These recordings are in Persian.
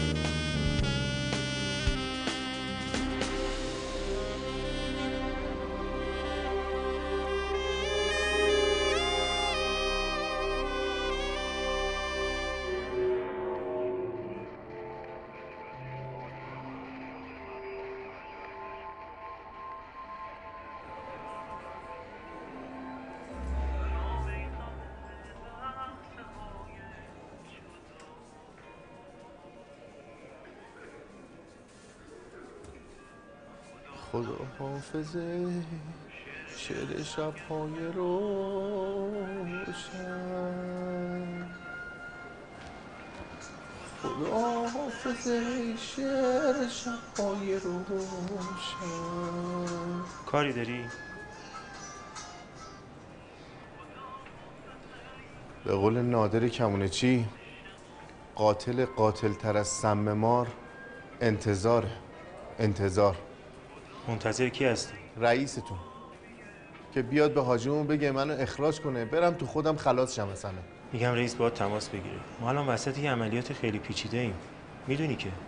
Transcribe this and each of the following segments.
خدا حافظه شعر شب‌های روشن، خدا حافظه شعر شب‌های روشن. کاری داری؟ به قول نادر کمونه چی، قاتل تر از سم مار انتظار. منتظر کی هستی؟ رئیستون که بیاد به حاجیمون بگه منو اخراج کنه برم تو خودم خلاص شم مثلا. میگم رئیس باید تماس بگیره. ما الان وسط یه عملیات خیلی پیچیده ایم. میدونی که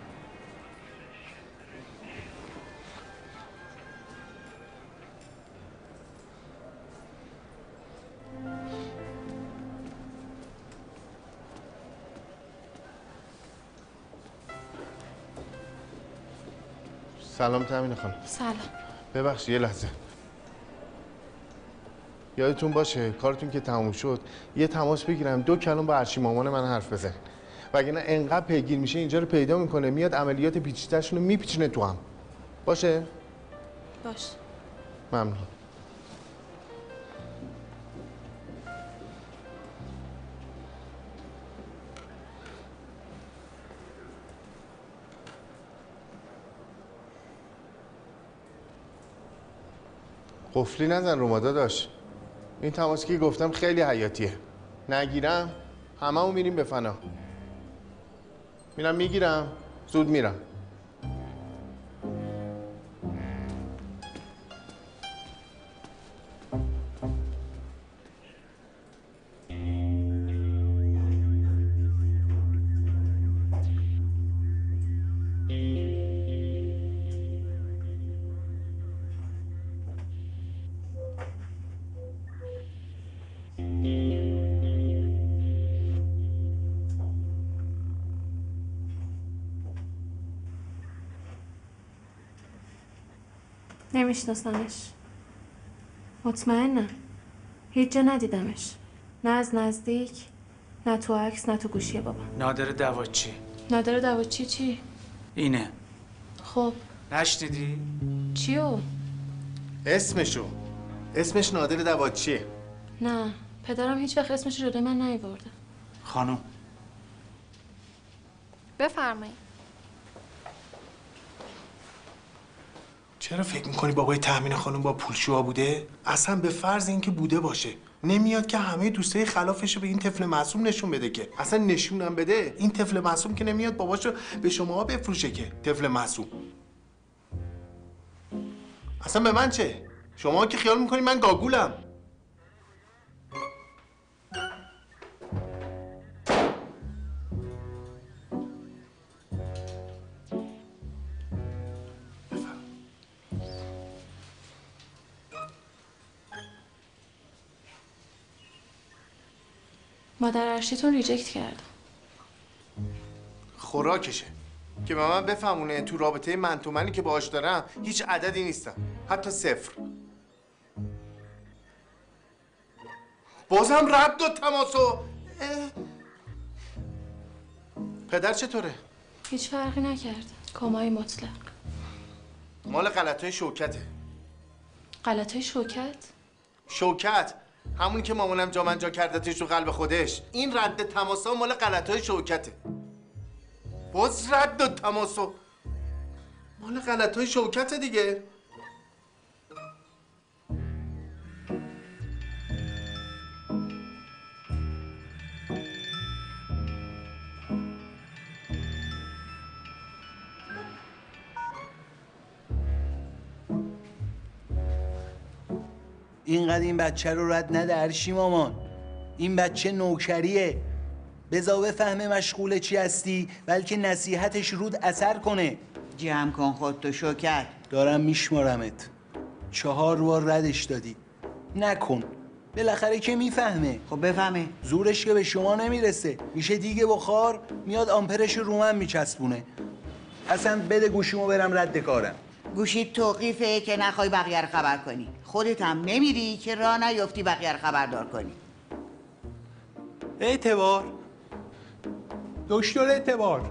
سلام تامین خانم. سلام. ببخشید یه لحظه. یادتون باشه کارتون که تموم شد یه تماس بگیرم 2 کلمه با ارشی مامان من حرف بزنید. وگرنه انقدر پیگیر میشه اینجا رو پیدا میکنه میاد عملیات پیچیده‌شون رو میپیچونه تو هم. باشه؟ باشه. ممنون. قفلی نزن رو ما داداش. این تماسی که گفتم خیلی حیاتیه. نگیرم هممون میریم به فنا. میرم میگیرم زود میرم. نمیشناسمش. مطمئنم. هیچ جا ندیدمش. نه از نزدیک، نه تو عکس، نه تو گوشی بابا. نادر دواچی. نادر دواچی چی؟ اینه. خب. نشنیدی؟ چیو؟ اسمش نادر دواچیه. نه، پدرم هیچ وقت اسمش رو جلوی من نیاورده. خانم. بفرمایید. چرا فکر میکنی بابای تأمین خانم با پولشوها بوده؟ اصلا به فرض اینکه بوده باشه نمیاد که همه دوستای خلافشو به این طفل معصوم نشون بده که. اصلا نشونم بده این طفل معصوم که نمیاد باباشو به شما بفروشه که. طفل معصوم اصلا به من چه؟ شما که خیال میکنی من گاگولم. مادر ارشیتون ریجکت کرد. خوراکشه که به من بفهمونه تو رابطه من تو منی که باهاش دارم هیچ عددی نیستم، حتی 0. بازم رد داد تماسو. پدر چطوره؟ هیچ فرقی نکرد. کمای مطلق. مال غلطای شوکته. غلطای شوکت؟ شوکت همونی که مامانم جا من جا کردتش تو قلب خودش. این رد تماسا مال غلطای شوکته. باز رد داد تماسو. مال غلطای شوکته دیگه. اینقدر این بچه رو رد نده ارشی مامان. این بچه نوکریه. بذار بفهمه مشغول چی هستی، بلکه نصیحتش رود اثر کنه. جمع کن خودتو شوکت. دارم میشمارمت. 4 بار ردش دادی. نکن. بالاخره که میفهمه. خب بفهمه. زورش که به شما نمیرسه. میشه دیگه بخار، میاد آمپرش رو من میچسبونه. اصلا بده گوشیمو برم رد کارم. گوشی توقیفه که نخوای بقیه رو خبر کنی. خودت هم نمیری که راه نیفتی بقیه رو خبردار کنی. اعتبار دکتر اعتبار.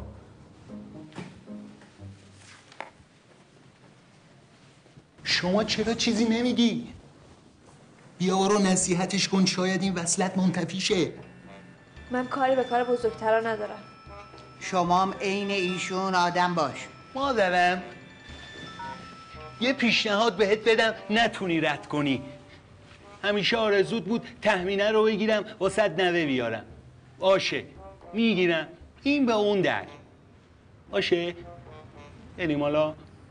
شما چرا چیزی نمیگی؟ بیا برو نصیحتش کن، شاید این وصلت منتفی شه. من کاری به کار بزرگترا ندارم. شما هم عین ایشون آدم باش. مادرم یه پیشنهاد بهت بدم نتونی رد کنی. همیشه آرزوت بود تهمینه رو بگیرم واسه نوه بیارم. باشه میگیرم، این به اون در. باشه بریم حالا.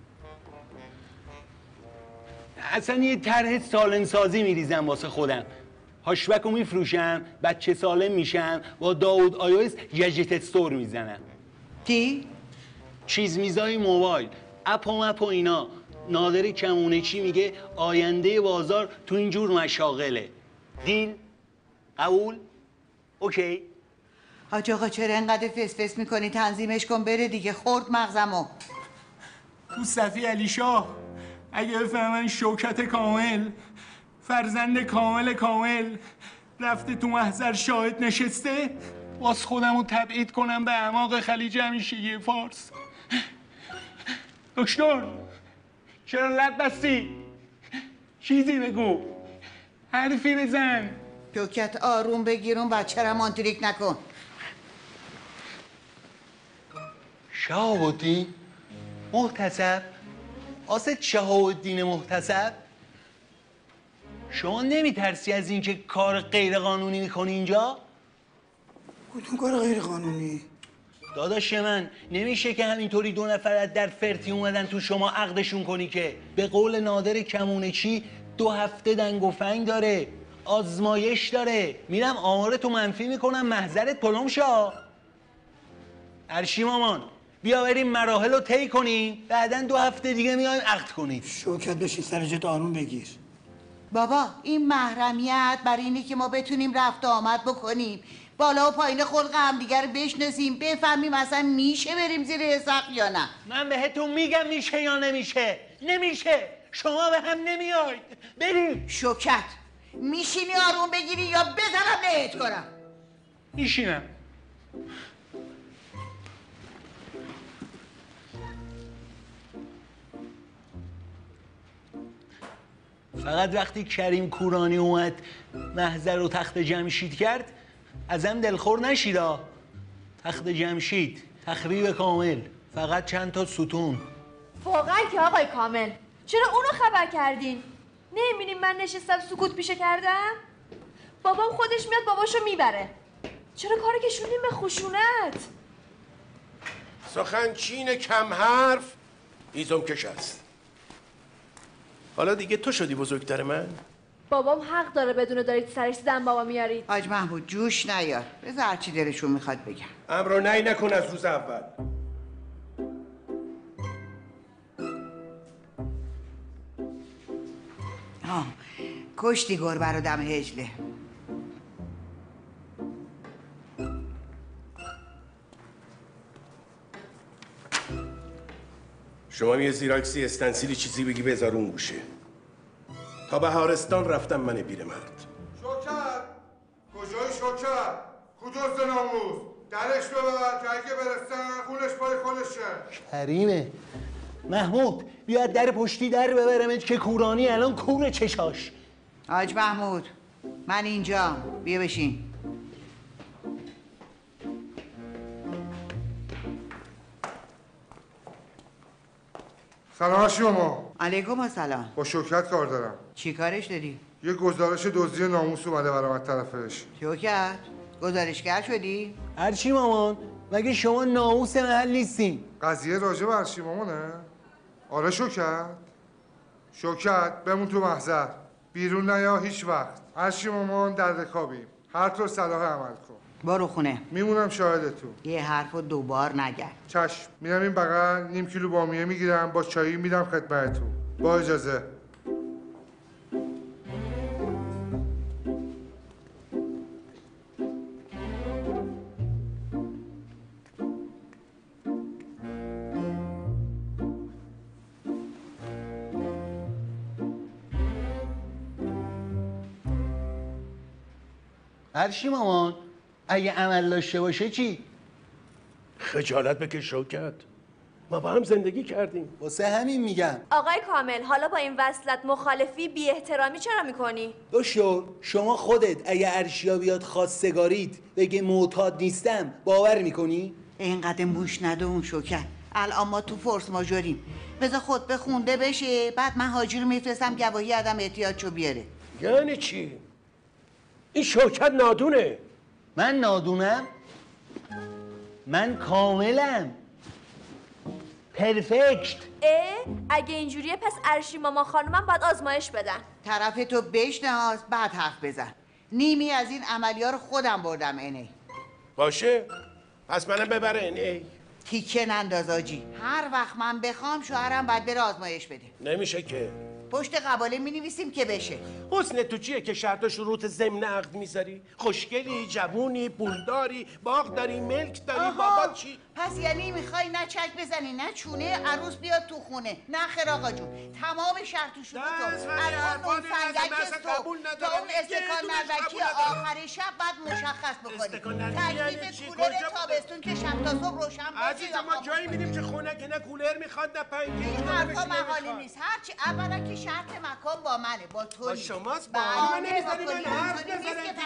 اصلا یه طرح سالم سازی میریزم واسه خودم. هاشبک رو میفروشم، بچه سالم میشم، با داود آیویس گجت استور میزنم. کی؟ چیز میزای موبایل، اپ و اینا. نادر کمونچی میگه آینده بازار تو اینجور مشاغله. دیل؟ قبول؟ اوکی؟ حاج آقا چرا انقدر فس میکنی؟ تنظیمش کن بره دیگه، خورد مغزمو. تو صفی علی شاه اگه بفهمن شوکت کامل، فرزند کامل رفته تو محضر شاهد نشسته، واس خودمو تبعید کنم به اعماق خلیج همیشگی فارس. دکتر چرا لب بستی؟ چیزی بگو، حرفی بزن. شوکت آروم بگیرون، بچه را مانتریک نکن. شهاب الدین محتسب، آسد شهاب الدین محتسب، شما نمیترسی از اینکه کار غیر قانونی میکنی اینجا؟ کدوم کار غیر قانونی؟ داداش من نمیشه که همینطوری 2 نفر از در فرتی اومدن تو شما عقدشون کنی که. به قول نادر کمونچی 2 هفته دنگ و فنگ داره، آزمایش داره. میرم آمارتو منفی میکنم، محضرت پلم شا. ارشی مامان بیا بریم مراحل رو طی کنیم، بعدن 2 هفته دیگه میایم عقد کنیم. شوکت بشین سر جات آروم بگیر. بابا این محرمیت برای اینه که ما بتونیم رفت و آمد بکنیم، بالا و پایین خلق همدیگه رو بشناسیم، بفهمیم اصلا میشه بریم زیر حساب یا نه. من بهتون میگم میشه یا نمیشه. نمیشه، شما به هم نمیاید. بریم. شوکت میشینی آروم بگیری یا بزنم لهت کنم؟ میشینم. فقط وقتی کریم کورانی اومد محضر رو تخت جمشید کرد ازم دلخور نشیدا. تخت جمشید تخریب کامل، فقط چند تا ستون. واقعا که آقای کامل چرا اونو خبر کردین؟ نمی‌بینین من نشستم سکوت پیشه کردم؟ بابام خودش میاد باباشو میبره. چرا کارو کشوندین به خشونت؟ سخنچین کم حرف هیزم کش است. حالا دیگه تو شدی بزرگتر من؟ بابام حق داره بدونه دارید سرش زن بابا میارید. حاج محمود جوش نیار، بذار هرچی دلشون میخواد بگم. امر و نهی نکن از روز اول. کشتی گربه رو دم هجله. شما یه زیراکسی استنسیلی چیزی بگی بذار اون گوشه. تا بهارستان رفتم من پیرمرد. شوکت کجای شوکت؟ کجاست ناموس؟ درش ببر که اگه برسن خونش پای خودشه. کریمه محمود بیا در پشتی در ببرمت که کورانی الان کور چشاش. حاج محمود من اینجا، بیا بشین. سلام شما. علیکم السلام. با شوکت کار دارم. چی کارش داری؟ یه گزارش دزدی ناموس اومده برام از طرفش. شوکت گزارشگر شدی؟ هرچی مامان، مگه شما ناموس محل نیستین؟ قضیه راجع به هرچی مامانه؟ آره شوکت. شوکت بمون تو محضر، بیرون نیا هیچ وقت. هرچی مامان در رکابیم، هر طور صلاح عمل کن. برو خونه. میمونم شاهدتون. یه حرفو دوبار نگرد. چشم. میرم این بغل نیم کیلو بامیه میگیرم با چایی میدم خدمتتون. با اجازه. هرشی مامان اگه عمل داشته باشه چی؟ خجالت بکش شوکت. ما با هم زندگی کردیم. واسه همین میگم. آقای کامل حالا با این وصلت مخالفی بی احترامی چرا میکنی؟ دکتر شما خودت اگه ارشیا بیاد خواستگاریت بگه معتاد نیستم باور میکنی؟ اینقدر موش ندون شوکت. الان ما تو فورس ماژوریم. بذار خود به خونده بشه بعد من حاجی رو میفرستم گواهی عدم احتیاطشو بیاره. یعنی چی؟ این شوکت نادونه. من نادونم؟ من کاملم پرفکت. اگه اینجوریه پس ارشی ماما خانومم باید آزمایش بدن. طرف تو بشناس بعد حرف بزن. نیمی از این عملیار رو خودم بردم اینه. باشه پس منم ببره ای. تیکه ننداز آجی. هر وقت من بخوام شوهرم باید بره آزمایش بده. نمیشه که. پشت قباله می که بشه. حسن تو چیه که شرط و شروط ضمن عقد میذاری؟ خوشگلی، جوونی، پولداری، باغ داری، ملک داری، بابا چی؟ پس یعنی میخوای نه چک بزنی نه چونه عروس بیاد تو خونه؟ نه خیر آقا جون. تمام شرط و شروط رو الان اون سنگک تو تا اون استکان نزدیکی آخر شب باید مشخص بکنی. تکلیف کولر تابستون که شب تا صبح روشن باشه. عزیز ما جایی میدیم که خونه که نه کولر میخواد نه پنکیک. این حرفا مقاله نیست. هرچی اولا که شرط مکان با منه با تو. با شماست با من نمیذاری من حرف بزنم.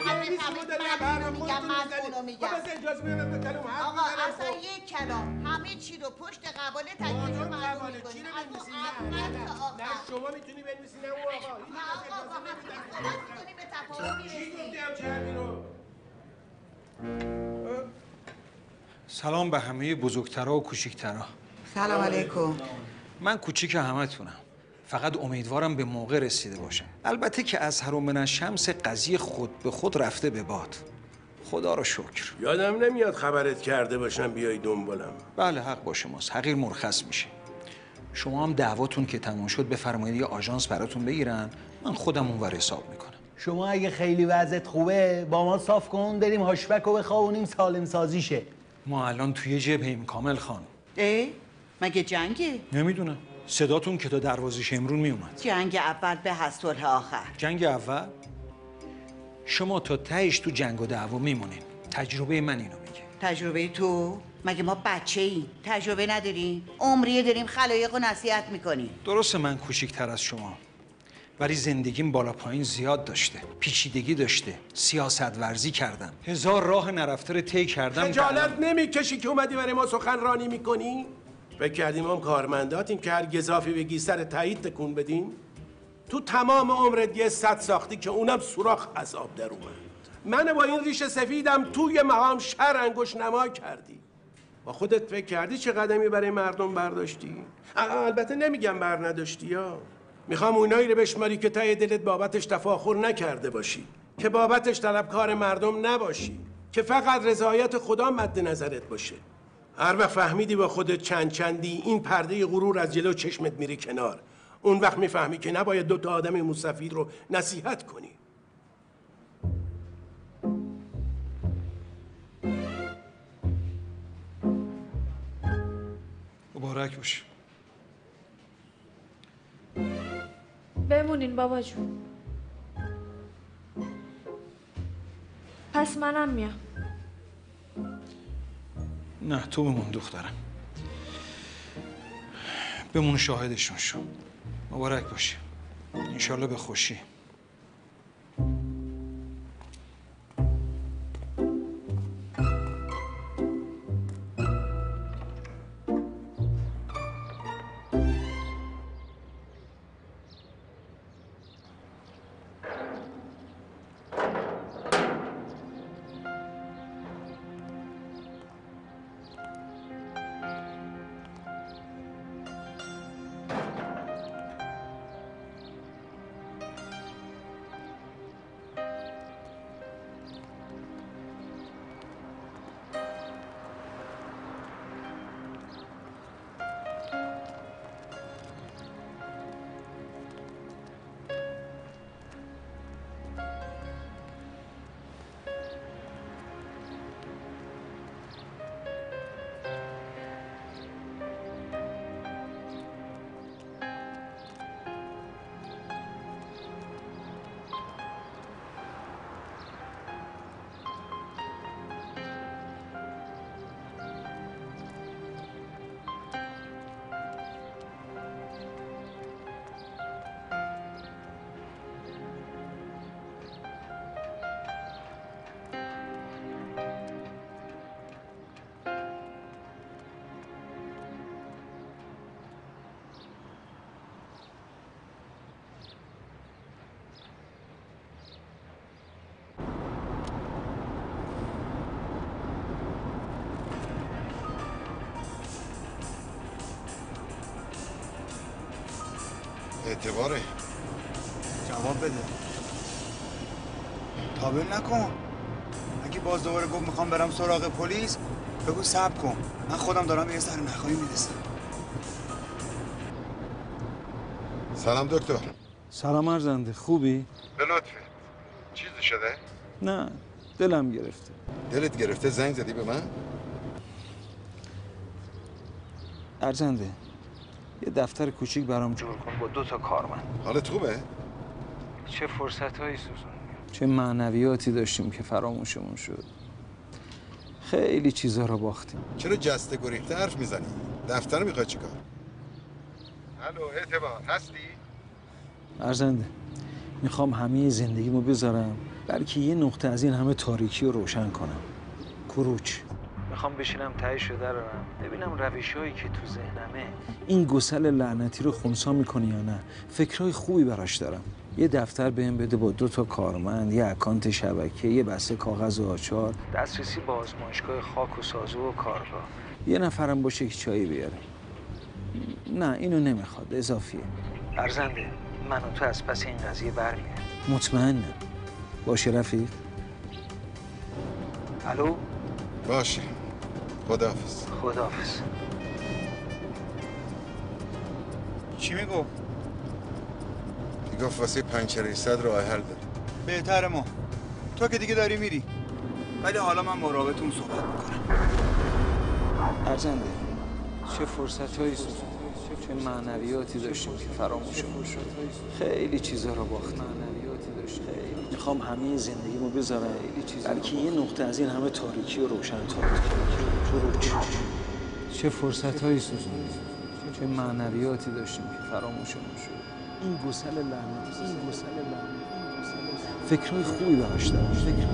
میگم من اونو میگم. آقا اصلا یک کلام همه چی رو پشت قباله تکلیف رو معلوم میکنی. نه شما میتونی بنویسی نه اون آقا. نه آقا با هم تفاهم کنی به تفاهم میرسیم. سلام به همه بزرگترها و کوچیکترها. سلام علیکم. من کوچیک همتونم. فقط امیدوارم به موقع رسیده باشم. البته که از من الشمس قضیه خود به خود رفته به باد. خدا رو شکر. یادم نمیاد خبرت کرده باشم بیای دنبالم. بله حق با شماست. حقیر مرخص میشه. شما هم دعواتون که تموم شد بفرمایید یه آژانس براتون بگیرن. من خودم اونور حساب میکنم. شما اگه خیلی وضعت خوبه با ما صاف کن بریم هاشبک رو بخوابونیم سالم سازی شه. ما الان توی جبهه‌ایم کامل خان. مگه جنگه؟ نمیدونم. صداتون که تا دروازه شمرون میومد. جنگ اول به از صلح آخر. جنگ اول؟ شما تا تهش تو جنگ و دعوا میمونین. تجربه من اینو میگه. تجربه تو؟ مگه ما بچه ای؟ تجربه نداریم؟ عمریه داریم خلایق و نصیحت میکنیم. درسته من کوچیک‌تر از شما. ولی زندگیم بالا پایین زیاد داشته. پیچیدگی داشته. سیاست ورزی کردم. هزار راه نرفته رو طی کردم. خجالت نمیکشی که اومدی برای ما سخنرانی میکنی؟ فکر کردیم هم کارمنداتیم که هر گزافی بگی سر تایید تکون بدیم؟ تو تمام عمرت یه سد ساختی که اونم سوراخ از آب در اومد. من با این ریش سفیدم توی مقام شهر انگوش نما کردی. با خودت فکر کردی چه قدمی برای مردم برداشتی؟ البته نمیگم بر نداشتی یا میخوام اونایی رو بشماری که ته دلت بابتش تفاخر نکرده باشی، که بابتش طلبکار مردم نباشی، که فقط رضایت خدا مد نظرت باشه. هر وقت فهمیدی با خودت چندی این پرده غرور از جلو چشمت میری کنار، اون وقت میفهمی که نباید دوتا آدم موسفید رو نصیحت کنی. مبارک باشه. بمونین بابا جون. پس منم میام. نه تو بمون دخترم. بمون شاهدشون شو. مبارک باشه. انشالله به خوشی. اعتباره. جواب بده. تابل نکن. اگه باز دوباره گفت میخوام برم سراغ پلیس بگو صبر کن. من خودم دارم یه سر نخواهی میرسم. سلام دکتر. سلام ارزنده. خوبی؟ به لطفت. چیزی شده؟ نه، دلم گرفته. دلت گرفته؟ زنگ زدی به من؟ ارزنده، یه دفتر کوچیک برام جور کن با 2 تا کارمند. حالت خوبه؟ چه فرصت‌هایی سوزوندیم، چه معنویاتی داشتیم که فراموشمون شد. خیلی چیزا رو باختیم. چرا جسته گریخته حرف میزنی؟ دفتر میخوای چیکار؟ الو اعتبار هستی؟ ارزنده، میخوام همه زندگیمو بذارم بلکه یه نقطه از این همه تاریکی رو روشن کنم. کروچ. میخوام بشینم تهش رو درارم ببینم روشایی که تو ذهنمه این گسل لعنتی رو خنثی میکنه یا نه. فکرای خوبی براش دارم. یه دفتر بهم بده با 2 تا کارمند، یه اکانت شبکه، یه بسته کاغذ و آچار، دسترسی با آزمایشگاه خاک و سازو و کارگاه. یه نفرم باشه که چایی بیاره. نه اینو نمیخواد، اضافیه. ارزنده، من و تو از پس این قضیه برمیاد. مطمئنم. باشه رفیق؟ الو؟ باشه. خداحافظ. خداحافظ. چی میگو؟ میگفت واسه پنچره صد راه حل داره. بهتره ما. تو که دیگه داری میری. ولی حالا من مراقبتون صحبت میکنم. ارزنده، چه فرصت‌هایی سوزوندیم، چه معنویاتی داشتیم که فراموشمون شد. خیلی چیزا رو باختیم. معنویاتی داشتیم. میخوام همه زندگیمو بذارم بلکه یه نقطه از این همه تاریکی رو روشن کنم. چه فرصت‌هایی سوزوندیم، چه معنویاتی داشتیم که فراموشمون شد. این گسل لعنتی، فکرای خوبی براش دارم.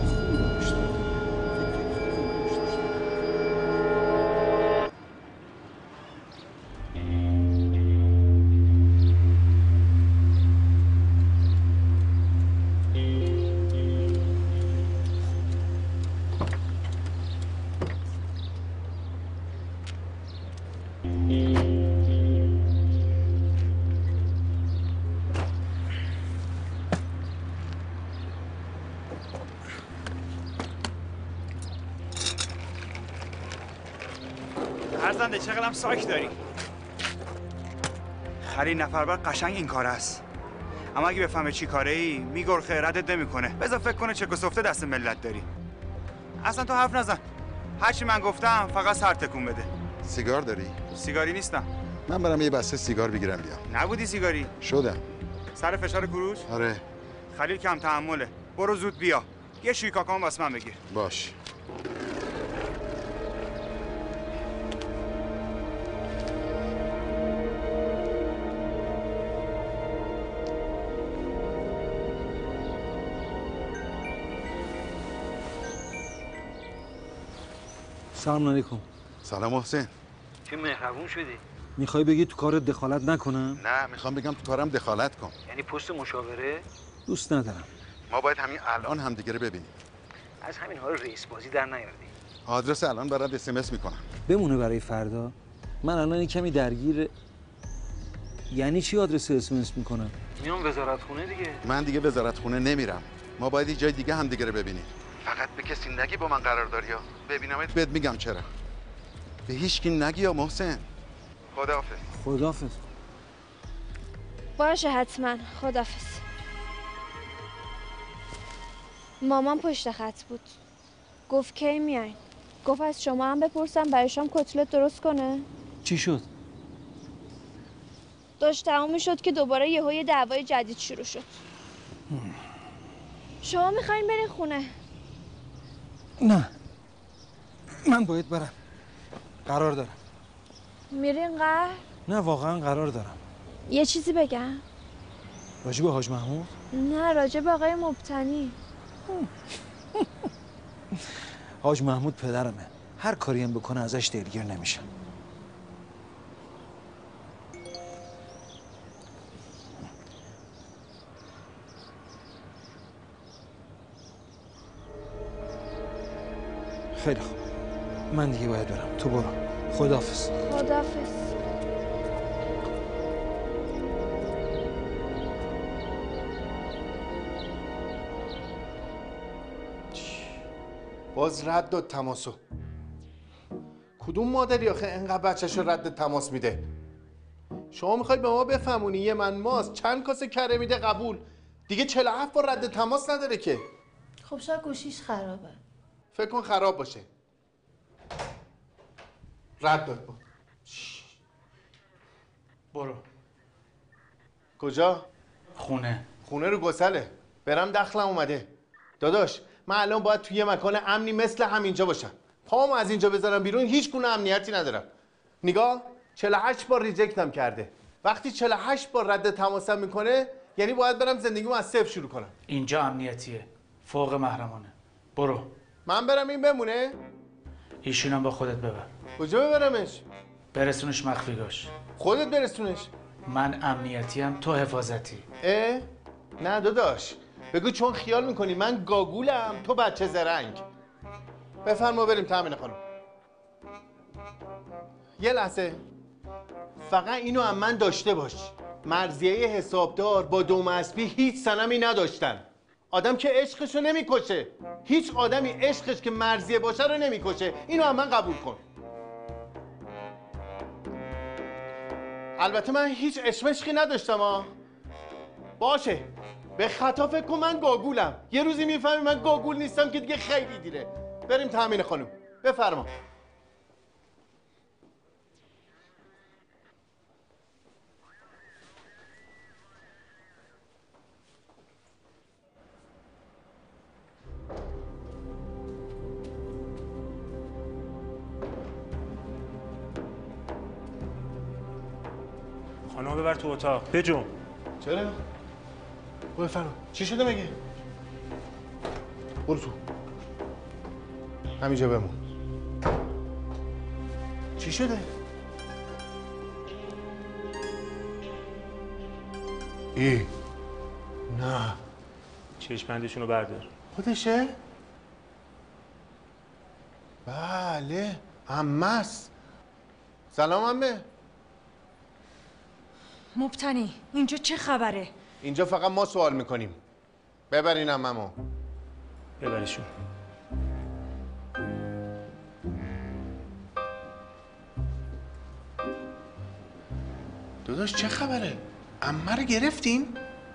ارزنده چقدرم ساک داری؟ خرید نفر بعد قشنگ این کار است. اما اگه بفهمه چی کاره ای میگرخه، ردت نمیکنه. بذار فکر کنه چک و سفته دست ملت داری. اصلا تو حرف نزن. هرچی من گفتم فقط سر تکون بده. سیگار داری؟ سیگاری نیستم. من برم یه بسته سیگار بگیرم بیام. نبودی سیگاری؟ شدم. سر فشار کروش؟ آره. خلیل کم تحمله. برو زود بیا. یه شوی کاکام واسه من بگیر. باش. سلام علیکم. سلام محسن. چه مهربون شدی. میخوای بگی تو کارت دخالت نکنم؟ نه میخوام بگم تو کارم دخالت کن. یعنی پست مشاوره؟ دوست ندارم. ما باید همین الان همدیگه رو ببینیم. از همین حال رئیس بازی در نیاردی. آدرس الان برات اس میکنم. بمونه برای فردا. من الان کمی درگیر. یعنی چی آدرس اس میکنم؟ میام وزارت خونه دیگه. من دیگه وزارت خونه نمیرم. ما باید یه جای دیگه همدیگه رو ببینیم. فقط به کسی نگی با من قرار داری یا ببینمت بهت میگم چرا. به هیچ کی نگی یا محسن. خداحافظ. خداحافظ. باشه حتما. خداحافظ. مامان پشت خط بود. گفت کی میاین؟ گفت از شما هم بپرسم برای شام کتلت درست کنه؟ چی شد؟ داشت تموم میشد که دوباره یه دعوای جدید شروع شد. شما میخواین برین خونه؟ نه من باید برم. قرار دارم. میرین قهر؟ نه واقعا قرار دارم. یه چیزی بگم؟ راجع به حاج محمود؟ نه راجع به آقای مبتنی. حاج محمود پدرمه. هر کاری هم بکنه ازش دلگیر نمیشم. خیلی خوب. من دیگه باید برم. تو برو. خداحافظ. خداحافظ. باز رد داد تماسو. کدوم مادری آخه انقدر بچه‌شو رد تماس میده؟ شما میخوای به ما بفهمونی یه من ماست چند کاسه کره میده قبول، دیگه 47 بار رد تماس نداره که. خب شاید گوشیش خرابه. فکر کن خراب باشه. رد داد. برو. کجا؟ خونه. خونه رو گسله. برم دخلم اومده. داداش من الان باید توی یه مکان امنی مثل همینجا باشم. پامو از اینجا بذارم بیرون هیچ گونه امنیتی ندارم. نگاه 48 بار ریجکتم کرده. وقتی 48 بار رد تماسم میکنه یعنی باید برم زندگیمو از صفر شروع کنم. اینجا امنیتیه. فوق محرمانه. برو. من برم این بمونه؟ ایشونم با خودت ببر. کجا ببرمش؟ برسونش مخفیگاش. خودت برسونش. من امنیتیم تو حفاظتی. نه داداش بگو چون خیال میکنی من گاگولم تو بچه زرنگ. بفرما بریم تامین خانم. یه لحظه فقط اینو هم من داشته باش، مرضیه حسابدار با دوم اسبی هیچ صنمی نداشتن. آدم که عشقشو نمیکشه، هیچ آدمی عشقش که مرضیه باشه رو نمیکشه. اینو هم من قبول کن. البته من هیچ عشقی نداشتم ها. باشه به خطا فکر کن من گاگولم. یه روزی میفهمی من گاگول نیستم که دیگه خیلی دیره. بریم تامین خانم. بفرما. خانم ببر تو اتاق. بجم. چرا؟ بفرما. چی شده مگه؟ برو تو. همینجا بمون. چی شده؟ نه. چشمندشون رو بردار. خودشه؟ بله عمه است. سلام عمه. مبتنی اینجا چه خبره؟ اینجا فقط ما سوال میکنیم. ببرین عممو. ببرشون. داداش چه خبره؟ عمه رو گرفتین؟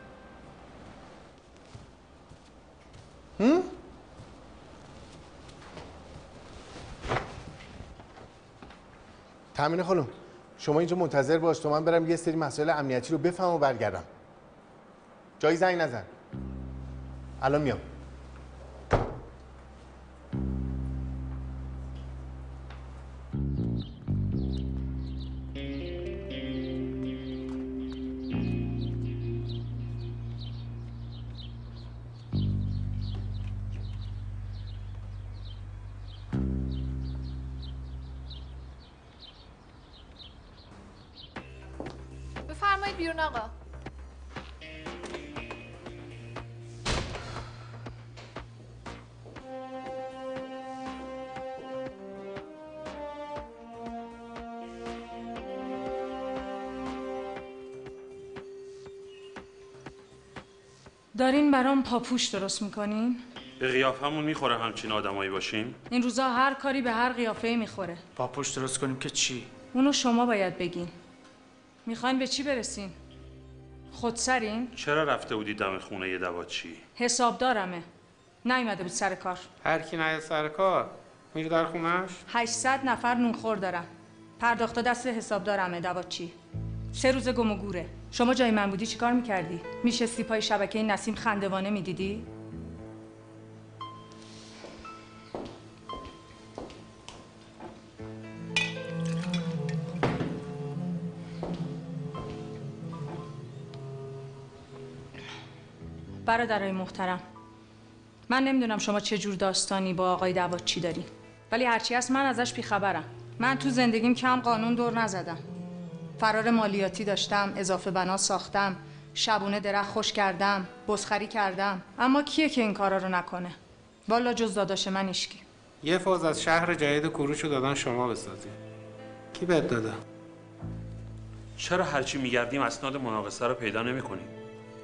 تامین خانم شما اینجا منتظر باش تا من برم یه سری مسائل امنیتی رو بفهمم و برگردم. جایی زنگ نزن. الان میام. بفرمایید بیرون آقا. دارین برام پاپوش درست میکنین؟ به قیافمون میخوره همچین آدمایی باشیم؟ این روزا هر کاری به هر قیافه‌ای میخوره. پاپوش درست کنیم که چی؟ اونو شما باید بگین. میخواین به چی برسین؟ خودسرین؟ چرا رفته بودی دم خونه یه دواچی؟ حسابدارمه. نیومده بود سر کار. هر کی نیاد سر کار میره در خونش؟ 800 نفر نونخور دارم. پرداختا دست حسابدارمه دواچی. 3 روز گم و گوره. شما جای من بودی چیکار میکردی؟ میشستی پای شبکه نسیم خندوانه میدیدی؟ برادرای محترم، من نمیدونم شما چه جور داستانی با آقای دواچی داری، ولی هرچی هست من ازش بیخبرم. من تو زندگیم کم قانون دور نزدم. فرار مالیاتی داشتم، اضافه بنا ساختم، شبونه درخت خوش کردم، بزخری کردم، اما کیه که این کارا رو نکنه؟ والا جز داداش من هیچکی. یه فاز از شهر جدید کوروشو دادن شما بسازی. کی بهت داده؟ چرا هرچی میگردیم اسناد مناقصه رو پیدا نمی‌کنیم؟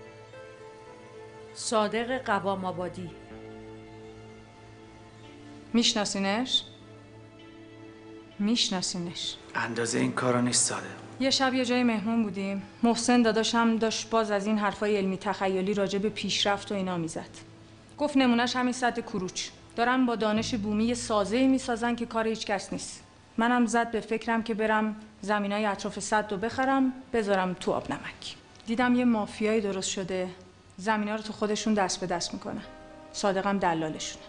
صادق قوام آبادی. میشناسینش؟ میشناسینش؟ اندازه این کارا نیست ساده. یه شب یه جای مهمون بودیم. محسن داداشم داشت باز از این حرفای علمی تخیلی راجع به پیشرفت و اینا میزد. گفت نمونهش همین سد کوروچ. دارن با دانش بومی یه سازه‌ای میسازن که کار هیچ کس نیست. منم زد به فکرم که برم زمینای اطراف سد رو بخرم بذارم تو آب نمک. دیدم یه مافیایی درست شده. زمینا رو تو خودشون دست به دست میکنن. صادقم دلالشونه.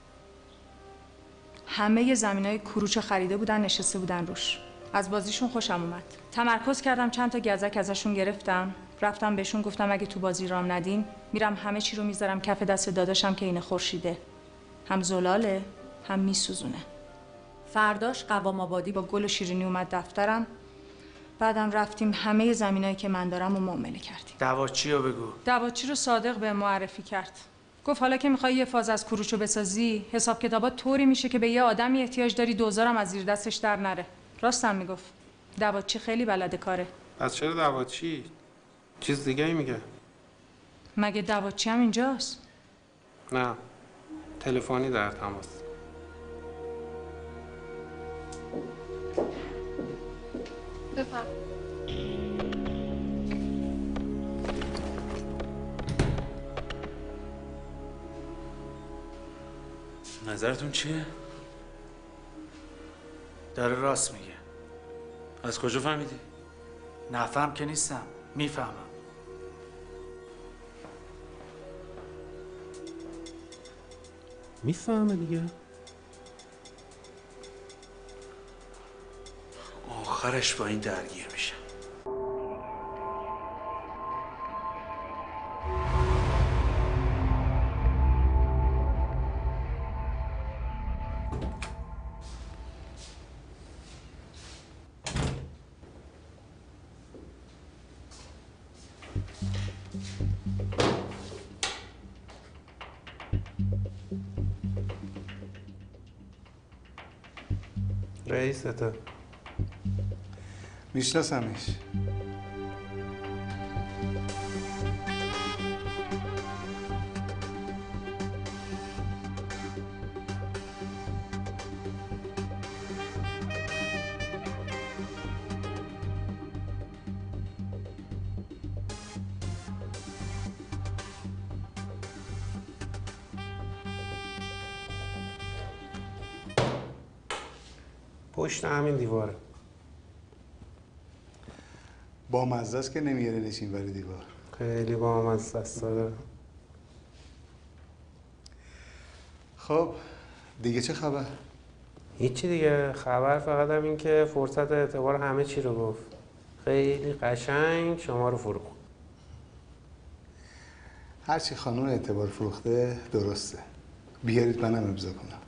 همه زمینای کوروچ خریده بودن، نشسته بودن روش. از بازیشون خوشم اومد. تمرکز کردم، چند تا گزک ازشون گرفتم. رفتم بهشون گفتم اگه تو بازی رام ندین میرم همه چی رو میذارم کف دست داداشم که این خورشیده. هم زلاله هم میسوزونه. فرداش قوام آبادی با گل و شیرینی اومد دفترم. بعدم رفتیم همه زمینایی که من دارم رو معامله کردیم. دواچی رو بگو. دواچی رو صادق به معرفی کرد. گفت حالا که میخوای یه فاز از کوروچو بسازی، حساب کتابات طوری میشه که به یه آدمی احتیاج داری دوزارم از زیر دستش در نره. راستم میگفت. دواچی خیلی بلده کاره. پس چرا دواچی؟ چیز دیگه ای میگه؟ مگه دواچی هم اینجاست؟ نه. تلفنی در تماس. بفرم. نظرتون چیه؟ داره راست میگه. از کجا فهمیدی؟ نفهم که نیستم، میفهمم. میفهمه دیگه. آخرش با این درگیر میشه. رئیسته. میشناسمش. پشت همین دیواره. با مزه است که نمیاره نشین بر دیوار. خیلی با مزه است داره. خب دیگه چه خبر؟ هیچی دیگه، خبر فقط هم این که فرصت اعتبار همه چی رو گفت. خیلی قشنگ شما رو فروخت. هرچی خانون اعتبار فروخته درسته. بیارید منم امضا کنم.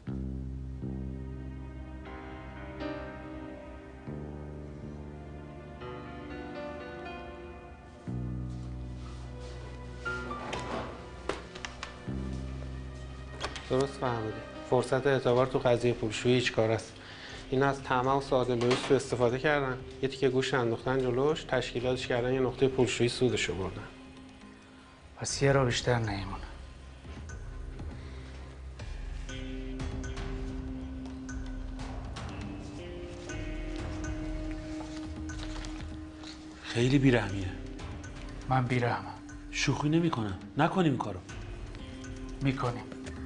درست فهمیدی. فرصت اعتبار تو قضیه پولشویی هیچ کار است. این از طمع و ساده لوحی سو استفاده کردن. یه تیکه گوش انداختن جلوش، تشکیلاتش کردن یه نقطه پولشویی سودشو بردن. پس یه را بیشتر نیمونه. خیلی بیرحمیه. من بیرحمم. شوخی نمی کنم. نکنیم این کارو. میکنیم.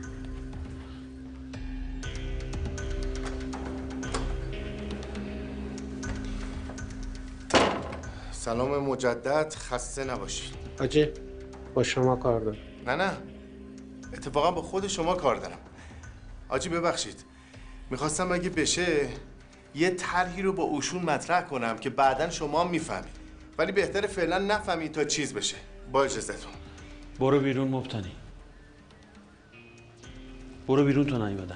سلام مجدد، خسته نباشید. حاجی با شما کار دارم. نه اتفاقا با خود شما کار دارم. حاجی ببخشید، میخواستم اگه بشه یه طرحی رو با اوشون مطرح کنم که بعداً شما میفهمید، ولی بهتره فعلا نفهمید تا چیز بشه. با اجازهتون. برو بیرون مبتنی. برو بیرون تو نیومدم.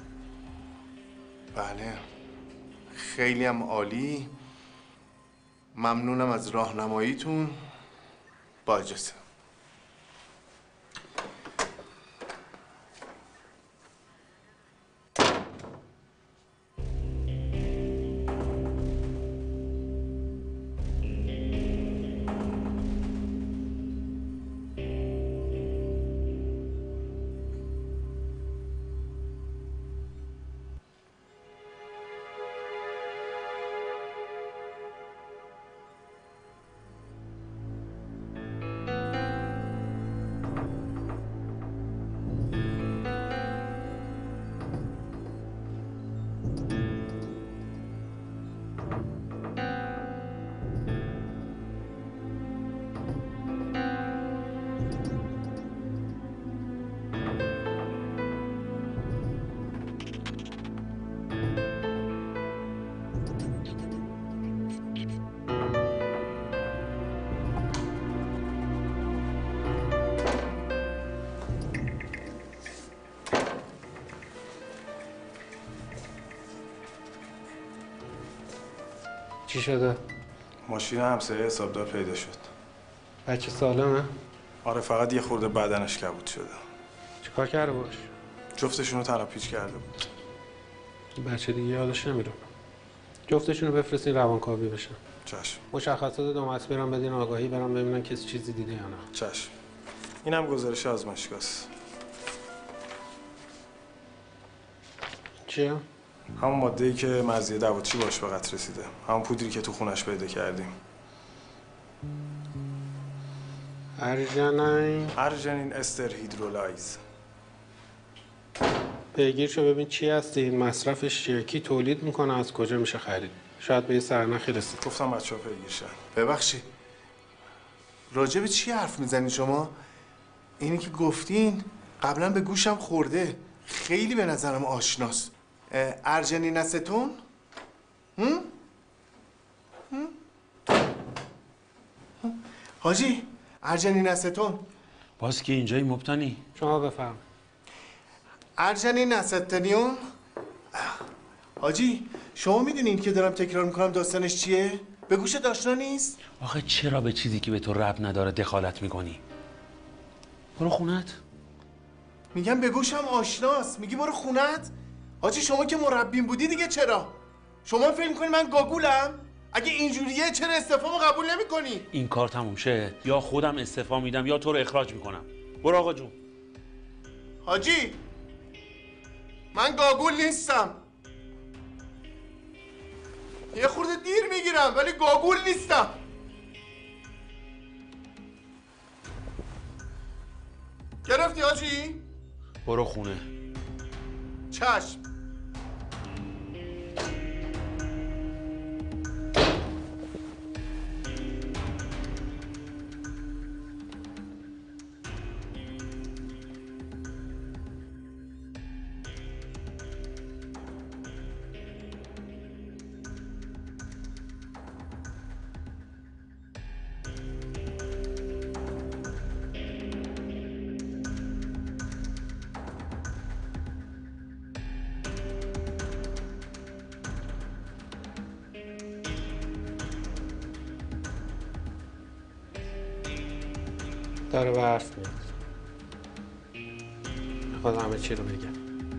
بله خیلی هم عالی. ممنونم از راهنماییتون. با اجازه. چی شده؟ ماشین همسایه حسابدار پیدا شد. بچه سالمه؟ آره فقط یه خورده بدنش کبود شده. چیکار کرده باش؟ جفتشون رو تناپیچ کرده بود. بچه دیگه یادش نمیره. جفتشون رو بفرستین روانکاوی بشن. چشم. مشخصات دومت برام بدین آگاهی برام ببینن کسی چیزی دیده یا نه. چشم. اینم گزارش آزمایشگاه است. چیه؟ همون ماده‌ای که مزیه دواچی باش به قتل رسیده. همون پودری که تو خونش پیدا کردیم. ارژنین استر هیدرولایز. پیگیر شو ببین چی هستی، این مصرفش چیه، کی تولید میکنه، از کجا میشه خرید. شاید به یه سرنخی رسید. گفتم بچه‌ها پیگیر شن. ببخشید راجع به چی حرف میزنین شما؟ اینی که گفتین قبلا به گوشم خورده، خیلی به نظرم آشناست. ارژنین استون؟ حاجی ارژنین استون باز که اینجای مبتنی شما بفهم. ارژنین استنیوم. حاجی شما میدونین که دارم تکرار میکنم داستانش چیه؟ به گوشت آشنا نیست؟ آخه چرا به چیزی که به تو ربط نداره دخالت میکنی؟ برو خونت. میگم به گوشم آشناست، میگی برو خونت؟ حاجی شما که مربیم بودی دیگه چرا؟ شما فکر میکنی من گاگولم؟ اگه اینجوریه چرا استعفامو قبول نمیکنی؟ این کار تموم شه یا خودم استعفا میدم یا تو رو اخراج میکنم. برو آقا جون. حاجی من گاگول نیستم. یه خورده دیر میگیرم ولی گاگول نیستم. گرفتی حاجی؟ برو خونه. چشم. داره به حرف میاد. میخواد همه چی رو بگم.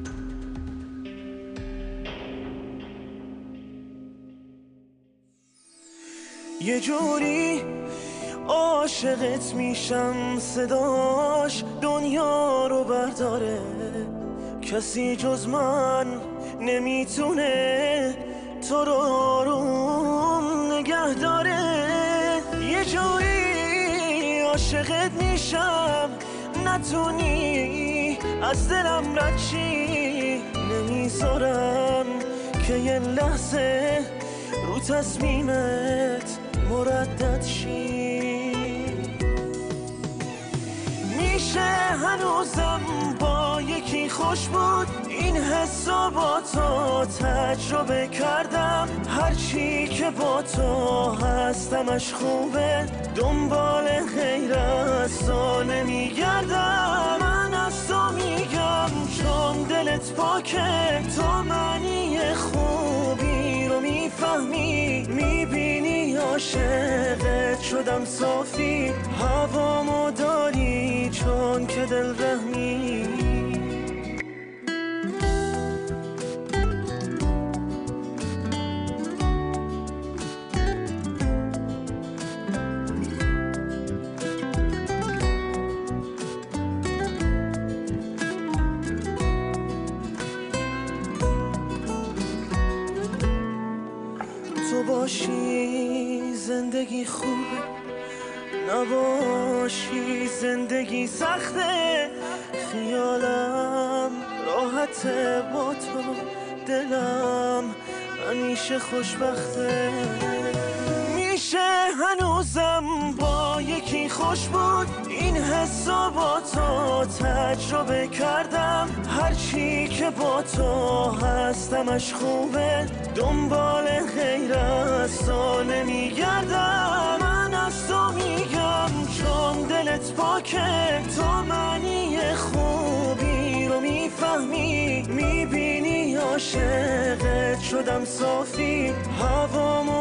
یه جوری عاشقت میشم صداش دنیا رو برداره، کسی جز من نمیتونه تو رو آروم نگه داره. یه جوری عاشقت میشم نتونی از دلم رد چی، نمیذارم که یه لحظه رو تصمیمت مردد شی. میشه هنوزم با یکی خوش بود، این حسا با تو تجربه کردم. هرچی که با تو هستمش خوبه، دنبال غیر از تو نمیگردم. من از تو میگم چون دلت پاکه، تو معنی خوبی رو میفهمی، میبینی عاشقت شدم صافی، هوامو داری چون که دل رحمی. تو باشی زندگی خوبه، نباشی زندگی سخته. خیالم راحته با تو، دلم همیشه خوشبخته. میشه هنوزم با یکی خوش بود، این حسا با تو تجربه کردم. هرچی که با تو هستمش خوبه، دنبال غیر از تو نمیگردم. من از تو میگم چون دلت پاکه، تو معنی خوبی رو میفهمی، میبینی عاشقت شدم صافی، هوامو